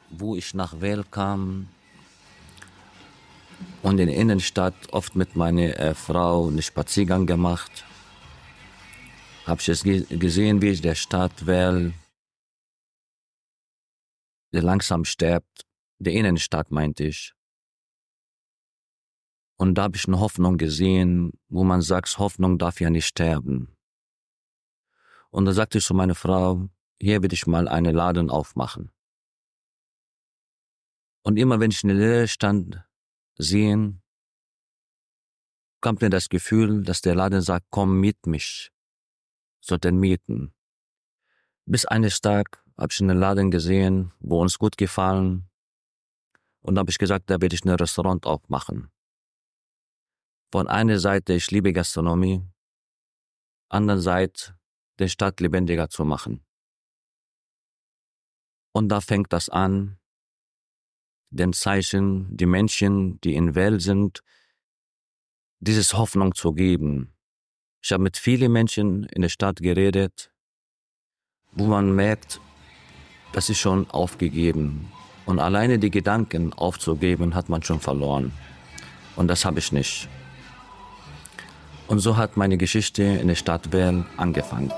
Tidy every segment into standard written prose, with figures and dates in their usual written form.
wo ich nach Well kam und in der Innenstadt oft mit meiner Frau einen Spaziergang gemacht, habe ich es gesehen, wie der Stadt Well langsam stirbt. Der Innenstadt meinte ich. Und da habe ich eine Hoffnung gesehen, wo man sagt, Hoffnung darf ja nicht sterben. Und da sagte ich zu meiner Frau, hier will ich mal einen Laden aufmachen. Und immer wenn ich einen Leerstand sehe, kommt mir das Gefühl, dass der Laden sagt, komm mit mich, sollten mieten. Bis eines Tages habe ich einen Laden gesehen, wo uns gut gefallen. Und da habe ich gesagt, da will ich ein Restaurant aufmachen. Von einer Seite, ich liebe Gastronomie, anderen Seite, die Stadt lebendiger zu machen. Und da fängt das an, den Zeichen, die Menschen, die in Well sind, dieses Hoffnung zu geben. Ich habe mit vielen Menschen in der Stadt geredet, wo man merkt, das ist schon aufgegeben. Und alleine die Gedanken aufzugeben, hat man schon verloren. Und das habe ich nicht. Und so hat meine Geschichte in der Stadt Well angefangen.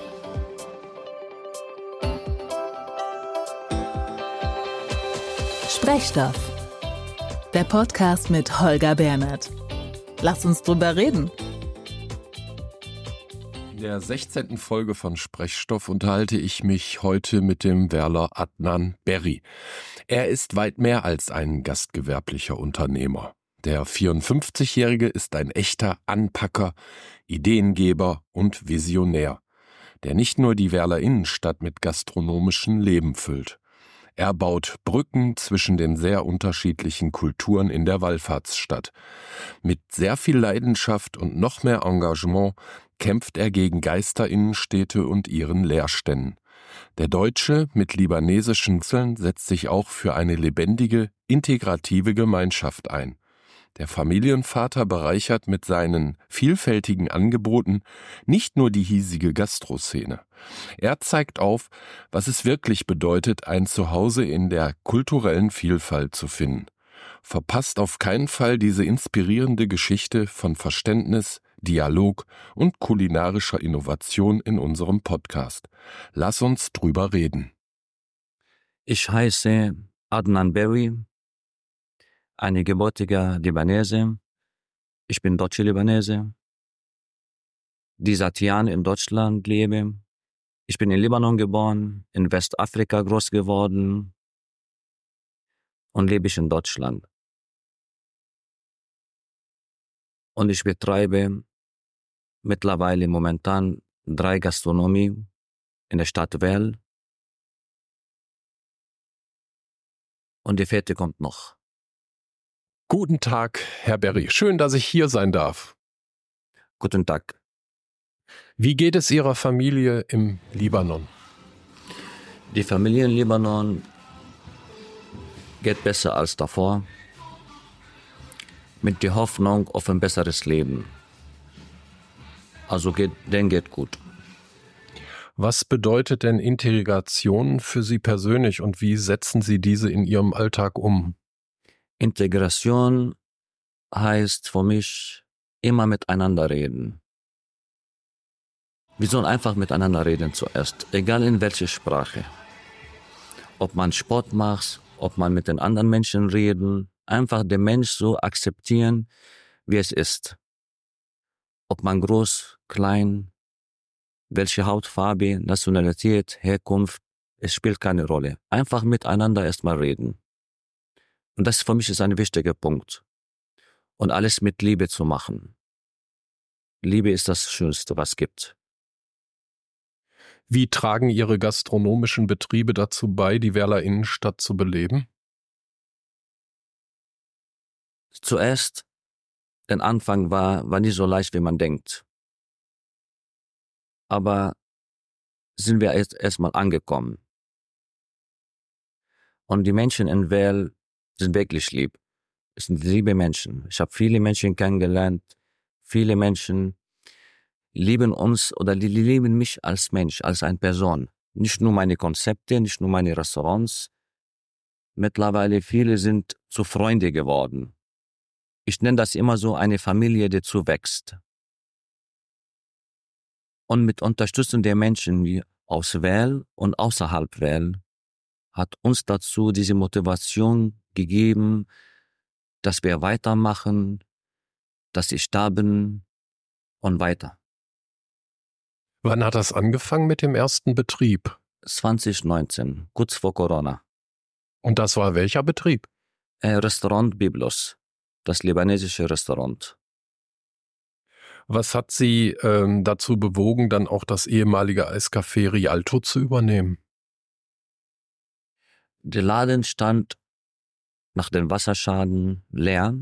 Sprechstoff, der Podcast mit Holger Bernhard. Lass uns drüber reden. In der 16. Folge von Sprechstoff unterhalte ich mich heute mit dem Werler Adnan Berry. Er ist weit mehr als ein gastgewerblicher Unternehmer. Der 54-Jährige ist ein echter Anpacker, Ideengeber und Visionär, der nicht nur die Werler Innenstadt mit gastronomischem Leben füllt. Er baut Brücken zwischen den sehr unterschiedlichen Kulturen in der Wallfahrtsstadt. Mit sehr viel Leidenschaft und noch mehr Engagement kämpft er gegen Geisterinnenstädte und ihren Leerständen. Der Deutsche mit libanesischen Wurzeln setzt sich auch für eine lebendige, integrative Gemeinschaft ein. Der Familienvater bereichert mit seinen vielfältigen Angeboten nicht nur die hiesige Gastroszene. Er zeigt auf, was es wirklich bedeutet, ein Zuhause in der kulturellen Vielfalt zu finden. Verpasst auf keinen Fall diese inspirierende Geschichte von Verständnis, Dialog und kulinarischer Innovation in unserem Podcast. Lass uns drüber reden. Ich heiße Adnan Berry, ein gebürtiger Libanese. Ich bin deutscher Libanese, die seit Jahren in Deutschland lebe. Ich bin in Libanon geboren, in Westafrika groß geworden und lebe ich in Deutschland. Und ich betreibe mittlerweile momentan 3 Gastronomie in der Stadt Well. Und die 4. kommt noch. Guten Tag, Herr Berry. Schön, dass ich hier sein darf. Guten Tag. Wie geht es Ihrer Familie im Libanon? Die Familie in Libanon geht besser als davor, mit der Hoffnung auf ein besseres Leben. Also denen geht gut. Was bedeutet denn Integration für Sie persönlich und wie setzen Sie diese in Ihrem Alltag um? Integration heißt für mich immer miteinander reden. Wir sollen einfach miteinander reden zuerst, egal in welcher Sprache. Ob man Sport macht, ob man mit den anderen Menschen reden, einfach den Mensch so akzeptieren, wie es ist. Ob man groß, klein, welche Hautfarbe, Nationalität, Herkunft, es spielt keine Rolle. Einfach miteinander erstmal reden. Und das für mich ist ein wichtiger Punkt. Und alles mit Liebe zu machen. Liebe ist das Schönste, was es gibt. Wie tragen Ihre gastronomischen Betriebe dazu bei, die Werler Innenstadt zu beleben? Zuerst, der Anfang war nicht so leicht, wie man denkt. Aber sind wir erstmal angekommen. Und die Menschen in Well sind wirklich lieb. Es sind liebe Menschen. Ich habe viele Menschen kennengelernt. Viele Menschen lieben uns oder die lieben mich als Mensch, als eine Person. Nicht nur meine Konzepte, nicht nur meine Restaurants. Mittlerweile viele sind zu Freunde geworden. Ich nenne das immer so eine Familie, die zuwächst. Und mit Unterstützung der Menschen wie aus Well und außerhalb Well hat uns dazu diese Motivation gegeben, dass wir weitermachen, dass ich da bin und weiter. Wann hat das angefangen mit dem ersten Betrieb? 2019, kurz vor Corona. Und das war welcher Betrieb? Restaurant Biblos, das libanesische Restaurant. Was hat Sie dazu bewogen, dann auch das ehemalige Eiscafé Rialto zu übernehmen? Der Laden stand nach dem Wasserschaden leer.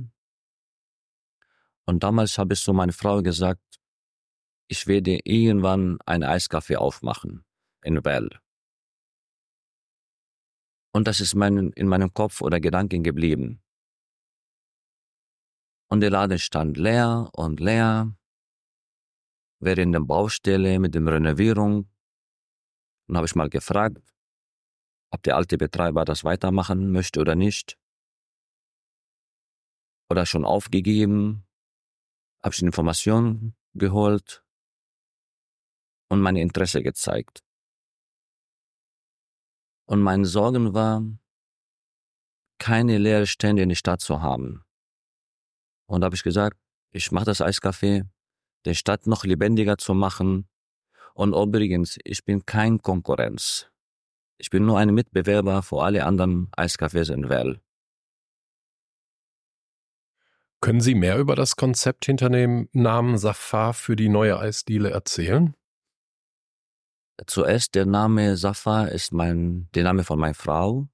Und damals habe ich zu meiner Frau gesagt, ich werde irgendwann ein Eiscafé aufmachen in Well. Und das ist in meinem Kopf oder Gedanken geblieben. Und der Laden stand leer und leer, während der Baustelle mit der Renovierung. Und habe ich mal gefragt, ob der alte Betreiber das weitermachen möchte oder nicht. Oder schon aufgegeben. Habe ich Informationen geholt und mein Interesse gezeigt. Und meine Sorgen war, keine leeren Stände in der Stadt zu haben. Und da habe ich gesagt, ich mache das Eiscafé, die Stadt noch lebendiger zu machen. Und übrigens, ich bin kein Konkurrenz. Ich bin nur ein Mitbewerber für alle anderen Eiscafés in Well. Können Sie mehr über das Konzept hinter dem Namen Safar für die neue Eisdiele erzählen? Zuerst der Name Safar ist der Name von meiner Frau.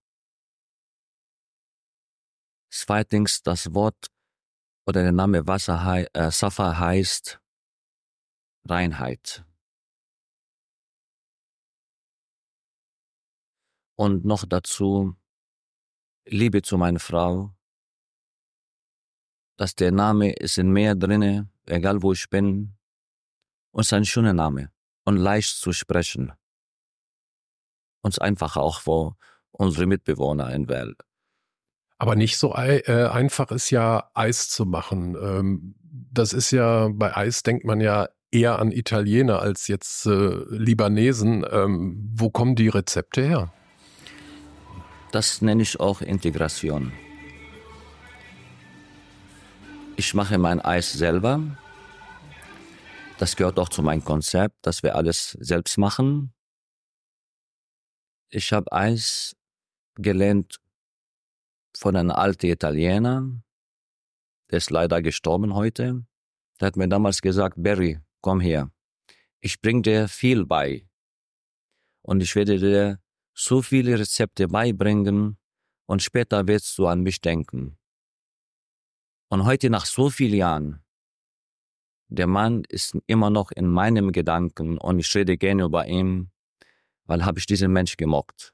Zweitens das Wort oder der Name Safar heißt Reinheit. Und noch dazu Liebe zu meiner Frau. Dass der Name ist in mir drinne, egal wo ich bin. Und es ist ein schöner Name und leicht zu sprechen. Und es ist einfach auch für unsere Mitbewohner in Well. Aber nicht so einfach ist ja, Eis zu machen. Das ist ja, bei Eis denkt man ja eher an Italiener als jetzt Libanesen. Wo kommen die Rezepte her? Das nenne ich auch Integration. Ich mache mein Eis selber. Das gehört auch zu meinem Konzept, dass wir alles selbst machen. Ich habe Eis gelernt von einem alten Italiener. Der ist leider gestorben heute. Der hat mir damals gesagt, Barry, komm her. Ich bringe dir viel bei. Und ich werde dir so viele Rezepte beibringen und später wirst du an mich denken. Und heute nach so vielen Jahren, der Mann ist immer noch in meinem Gedanken und ich rede gerne über ihn, weil habe ich diesen Mensch gemocht.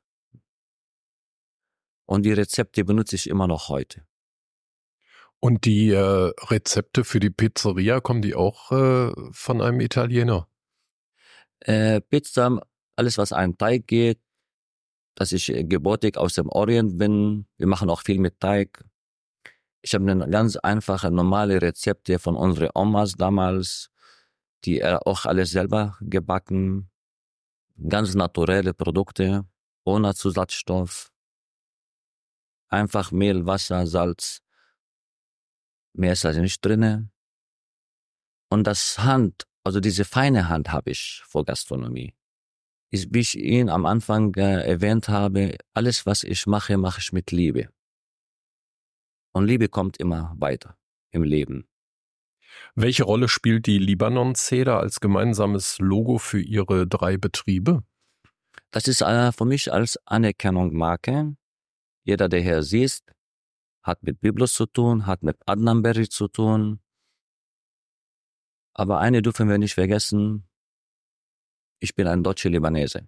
Und die Rezepte benutze ich immer noch heute. Und die Rezepte für die Pizzeria, kommen die auch von einem Italiener? Pizza, alles was an Teig geht, dass ich gebürtig aus dem Orient bin. Wir machen auch viel mit Teig. Ich habe eine ganz einfache, normale Rezepte von unseren Omas damals, die auch alles selber gebacken. Ganz naturelle Produkte, ohne Zusatzstoff. Einfach Mehl, Wasser, Salz. Mehr ist also nicht drinne. Und das also diese feine Hand habe ich vor Gastronomie. Wie ich Ihnen am Anfang erwähnt habe, alles was ich mache, mache ich mit Liebe. Und Liebe kommt immer weiter im Leben. Welche Rolle spielt die Libanon-Zeder als gemeinsames Logo für Ihre 3 Betriebe? Das ist für mich als Anerkennung Marke. Jeder, der hier sieht, hat mit Biblos zu tun, hat mit Adnan Berry zu tun. Aber eine dürfen wir nicht vergessen, ich bin ein deutscher Libanese.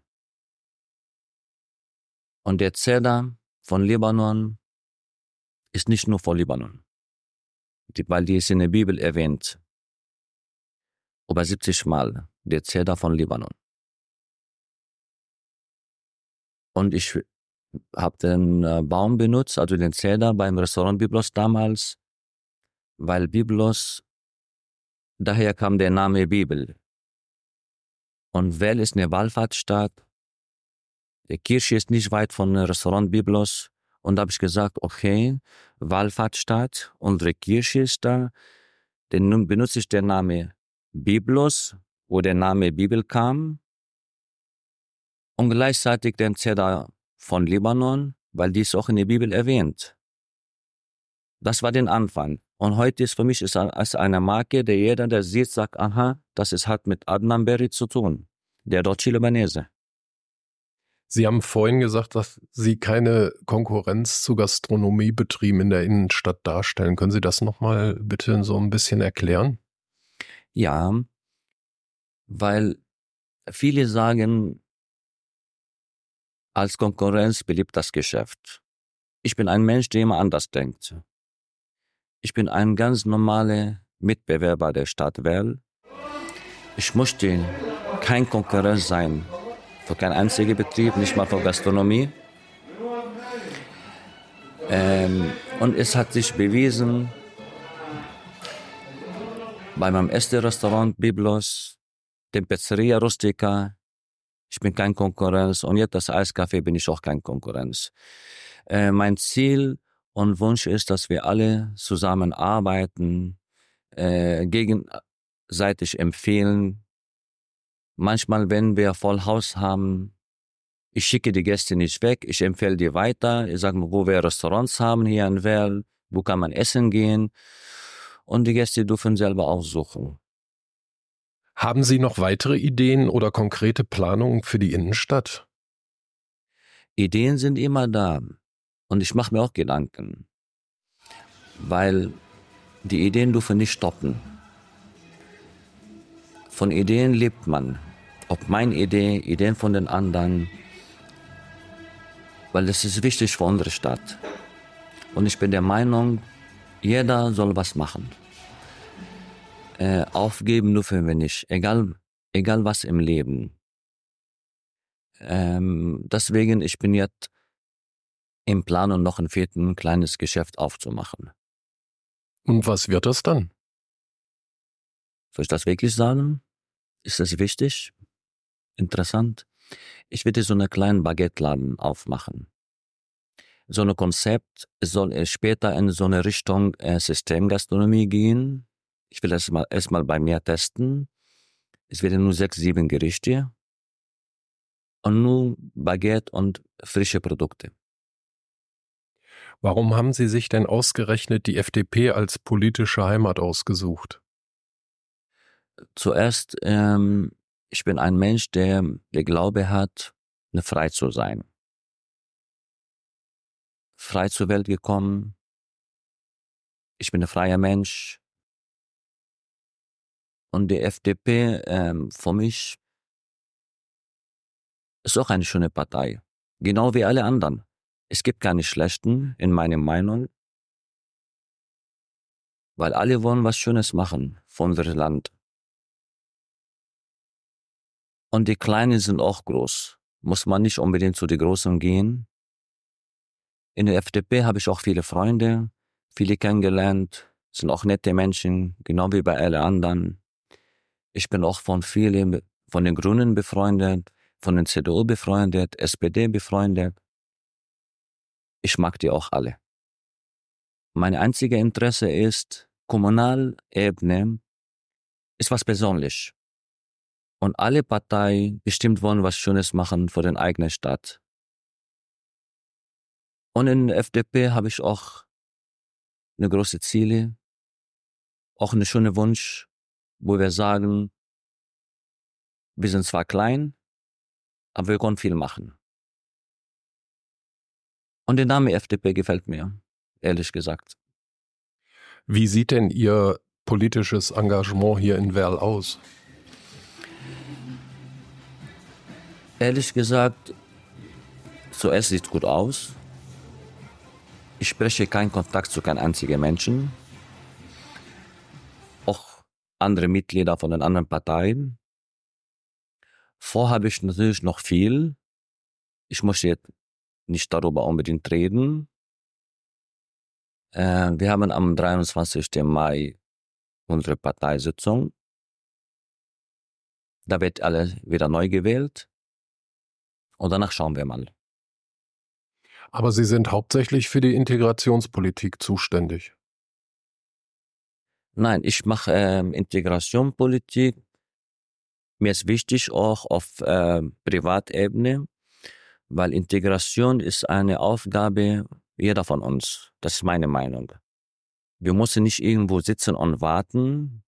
Und der Zeder von Libanon ist nicht nur von Libanon, weil die ist in der Bibel erwähnt. Über 70 Mal, der Zeder von Libanon. Und ich habe den Baum benutzt, also den Zeder beim Restaurant Byblos damals, weil Byblos, daher kam der Name Bibel. Und Well ist eine Wallfahrtsstadt. Die Kirche ist nicht weit von Restaurant Byblos. Und da habe ich gesagt, okay, Wallfahrtsstadt, unsere Kirche ist da. Dann benutze ich den Namen Byblos, wo der Name Bibel kam. Und gleichzeitig den Zeder von Libanon, weil die ist auch in der Bibel erwähnt. Das war der Anfang. Und heute ist für mich als eine Marke, der jeder, der sieht, sagt, aha, das hat mit Adnan Berry zu tun, der Deutsche-Libanese. Sie haben vorhin gesagt, dass Sie keine Konkurrenz zu Gastronomiebetrieben in der Innenstadt darstellen. Können Sie das nochmal bitte so ein bisschen erklären? Ja, weil viele sagen, als Konkurrenz belebt das Geschäft. Ich bin ein Mensch, der immer anders denkt. Ich bin ein ganz normaler Mitbewerber der Stadt Well. Ich möchte kein Konkurrenz sein für keinen einzigen Betrieb, nicht mal für Gastronomie. Und es hat sich bewiesen, bei meinem ersten Restaurant Byblos, dem Pizzeria Rustica, ich bin kein Konkurrenz, und jetzt das Eiscafé bin ich auch kein Konkurrenz. Mein Ziel und Wunsch ist, dass wir alle zusammenarbeiten, gegenseitig empfehlen. Manchmal, wenn wir Vollhaus haben, ich schicke die Gäste nicht weg, ich empfehle die weiter. Ich sage mal, wo wir Restaurants haben hier in Well, wo kann man essen gehen. Und die Gäste dürfen selber aussuchen. Haben Sie noch weitere Ideen oder konkrete Planungen für die Innenstadt? Ideen sind immer da. Und ich mache mir auch Gedanken. Weil die Ideen dürfen nicht stoppen. Von Ideen lebt man. Ob meine Idee, Ideen von den anderen. Weil das ist wichtig für unsere Stadt. Und ich bin der Meinung, jeder soll was machen. Aufgeben dürfen wir nicht. Egal was im Leben. Deswegen, ich bin jetzt im Plan, um noch ein viertes kleines Geschäft aufzumachen. Und was wird das dann? Soll ich das wirklich sagen? Ist das wichtig? Interessant? Ich werde so einen kleinen Baguette-Laden aufmachen. So ein Konzept soll später in so eine Richtung Systemgastronomie gehen. Ich will das erstmal bei mir testen. Es werden nur 6, 7 Gerichte. Und nur Baguette und frische Produkte. Warum haben Sie sich denn ausgerechnet die FDP als politische Heimat ausgesucht? Zuerst, ich bin ein Mensch, der Glaube hat, frei zu sein. Frei zur Welt gekommen. Ich bin ein freier Mensch. Und die FDP, für mich, ist auch eine schöne Partei. Genau wie alle anderen. Es gibt keine schlechten, in meiner Meinung. Weil alle wollen was Schönes machen für unser Land. Und die Kleinen sind auch groß. Muss man nicht unbedingt zu den Großen gehen. In der FDP habe ich auch viele Freunde, viele kennengelernt, sind auch nette Menschen, genau wie bei allen anderen. Ich bin auch von den Grünen befreundet, von den CDU befreundet, SPD befreundet. Ich mag die auch alle. Mein einziges Interesse ist, Kommunalebene ist was Persönliches. Und alle Parteien bestimmt wollen was Schönes machen für den eigenen Stadt. Und in der FDP habe ich auch eine große Ziele, auch einen schönen Wunsch, wo wir sagen, wir sind zwar klein, aber wir können viel machen. Und der Name FDP gefällt mir, ehrlich gesagt. Wie sieht denn Ihr politisches Engagement hier in Well aus? Ehrlich gesagt, zuerst sieht es gut aus. Ich spreche keinen Kontakt zu keinem einzigen Menschen. Auch andere Mitglieder von den anderen Parteien. Vorhabe ich natürlich noch viel. Ich möchte jetzt nicht darüber unbedingt reden. Wir haben am 23. Mai unsere Parteisitzung. Da wird alles wieder neu gewählt und danach schauen wir mal. Aber Sie sind hauptsächlich für die Integrationspolitik zuständig. Nein, ich mache Integrationpolitik. Mir ist wichtig auch auf Privatebene, weil Integration ist eine Aufgabe jeder von uns. Das ist meine Meinung. Wir müssen nicht irgendwo sitzen und warten,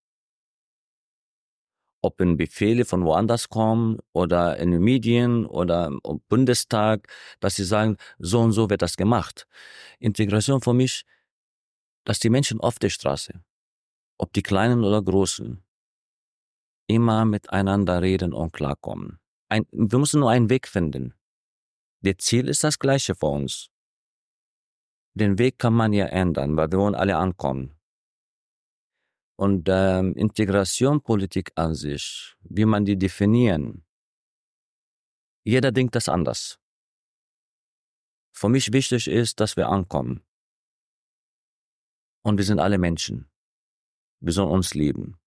ob Befehle von woanders kommen oder in den Medien oder im Bundestag, dass sie sagen, so und so wird das gemacht. Integration für mich, dass die Menschen auf der Straße, ob die Kleinen oder Großen, immer miteinander reden und klarkommen. Wir müssen nur einen Weg finden. Das Ziel ist das gleiche für uns. Den Weg kann man ja ändern, weil wir wollen alle ankommen. Und Integrationpolitik an sich, wie man die definieren, jeder denkt das anders. Für mich wichtig ist, dass wir ankommen. Und wir sind alle Menschen. Wir sollen uns lieben.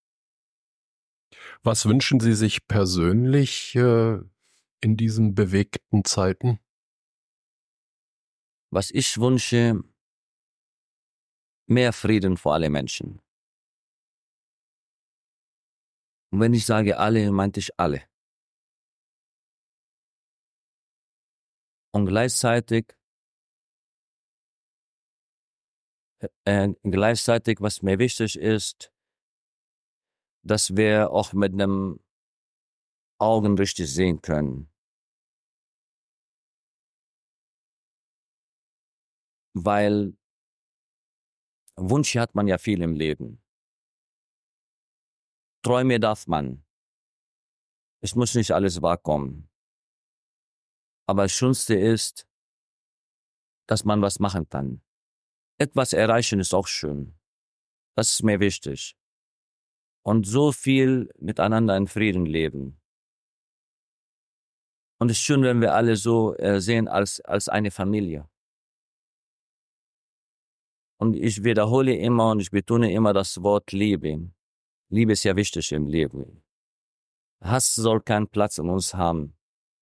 Was wünschen Sie sich persönlich in diesen bewegten Zeiten? Was ich wünsche, mehr Frieden für alle Menschen. Und wenn ich sage alle, meinte ich alle. Und gleichzeitig, was mir wichtig ist, dass wir auch mit einem Augen richtig sehen können. Weil Wünsche hat man ja viel im Leben. Träume darf man. Es muss nicht alles wahrkommen. Aber das Schönste ist, dass man was machen kann. Etwas erreichen ist auch schön. Das ist mir wichtig. Und so viel miteinander in Frieden leben. Und es ist schön, wenn wir alle so sehen als eine Familie. Und ich wiederhole immer und ich betone immer das Wort Liebe. Liebe ist ja wichtig im Leben. Hass soll keinen Platz in uns haben.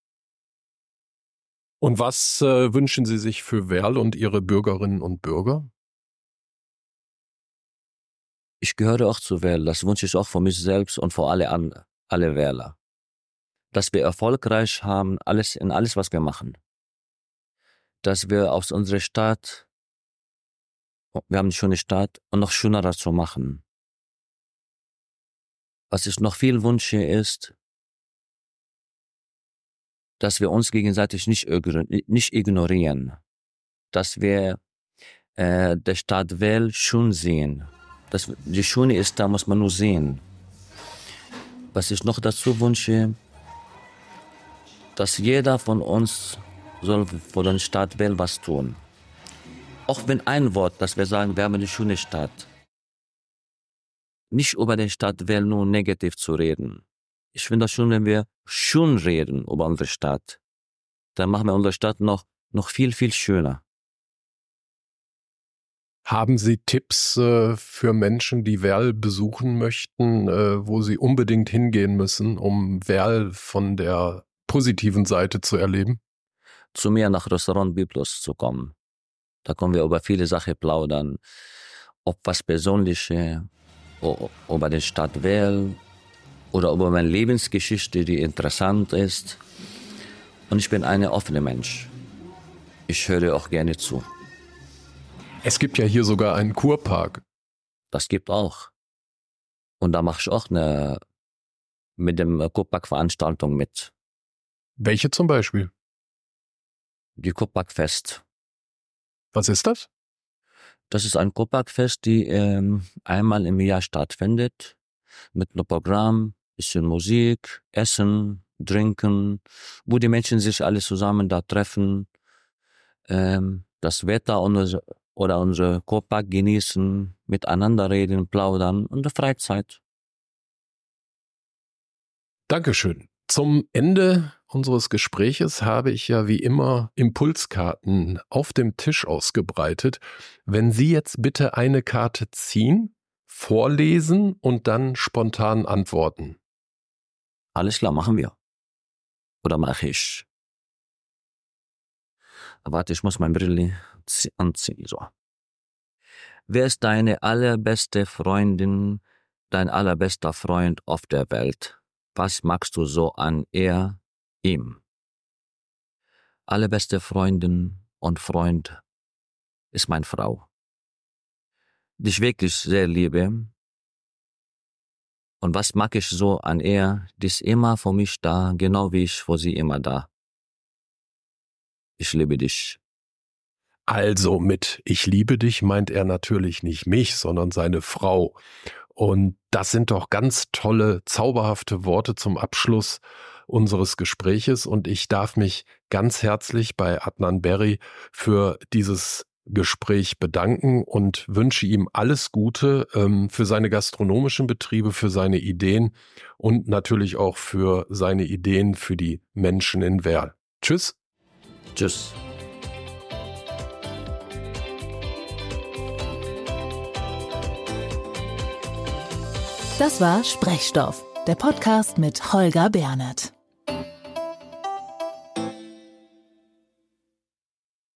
Und was wünschen Sie sich für Werl und Ihre Bürgerinnen und Bürger? Ich gehöre auch zu Werl. Das wünsche ich auch für mich selbst und für alle Werler. Dass wir erfolgreich haben, in alles, was wir machen. Dass wir aus unserer Stadt, wir haben eine schöne Stadt, und noch schöner dazu machen. Was ich noch viel wünsche ist, dass wir uns gegenseitig nicht ignorieren. Dass wir der Stadt Werl schön sehen. Die Schöne ist, da muss man nur sehen. Was ich noch dazu wünsche, dass jeder von uns soll für den Stadt Werl was tun. Auch wenn ein Wort, dass wir sagen, wir haben eine schöne Stadt. Nicht über die Stadt Werl nur negativ zu reden. Ich finde das schön, wenn wir schön reden über unsere Stadt. Dann machen wir unsere Stadt noch viel, viel schöner. Haben Sie Tipps für Menschen, die Werl besuchen möchten, wo sie unbedingt hingehen müssen, um Werl von der positiven Seite zu erleben? Zu mir nach Restaurant Biblos zu kommen. Da können wir über viele Sachen plaudern. Ob was Persönliches, über die Stadt Werl oder über meine Lebensgeschichte, die interessant ist. Und ich bin ein offener Mensch. Ich höre auch gerne zu. Es gibt ja hier sogar einen Kurpark. Das gibt auch. Und da mache ich auch mit dem Kurpark-Veranstaltung mit. Welche zum Beispiel? Die Kurparkfest. Was ist das? Das ist ein Kurparkfest, die einmal im Jahr stattfindet. Mit einem Programm, bisschen Musik, Essen, Trinken, wo die Menschen sich alle zusammen da treffen, das Wetter oder unsere Kurpark genießen, miteinander reden, plaudern und die Freizeit. Dankeschön. Zum Ende unseres Gespräches habe ich ja wie immer Impulskarten auf dem Tisch ausgebreitet. Wenn Sie jetzt bitte eine Karte ziehen, vorlesen und dann spontan antworten. Alles klar, machen wir. Oder mache ich? Warte, ich muss mein Brille anziehen. So. Wer ist deine allerbeste Freundin, dein allerbester Freund auf der Welt? Was magst du so an ihm? Allerbeste Freundin und Freund ist meine Frau, die ich wirklich sehr liebe. Und was mag ich so an ihr? Die ist immer für mich da, genau wie ich für sie immer da. Ich liebe dich. Also mit "Ich liebe dich" meint er natürlich nicht mich, sondern seine Frau. Und das sind doch ganz tolle, zauberhafte Worte zum Abschluss unseres Gespräches. Und ich darf mich ganz herzlich bei Adnan Berry für dieses Gespräch bedanken und wünsche ihm alles Gute für seine gastronomischen Betriebe, für seine Ideen und natürlich auch für seine Ideen für die Menschen in Werl. Tschüss. Tschüss. Das war Sprechstoff, der Podcast mit Holger Bernert.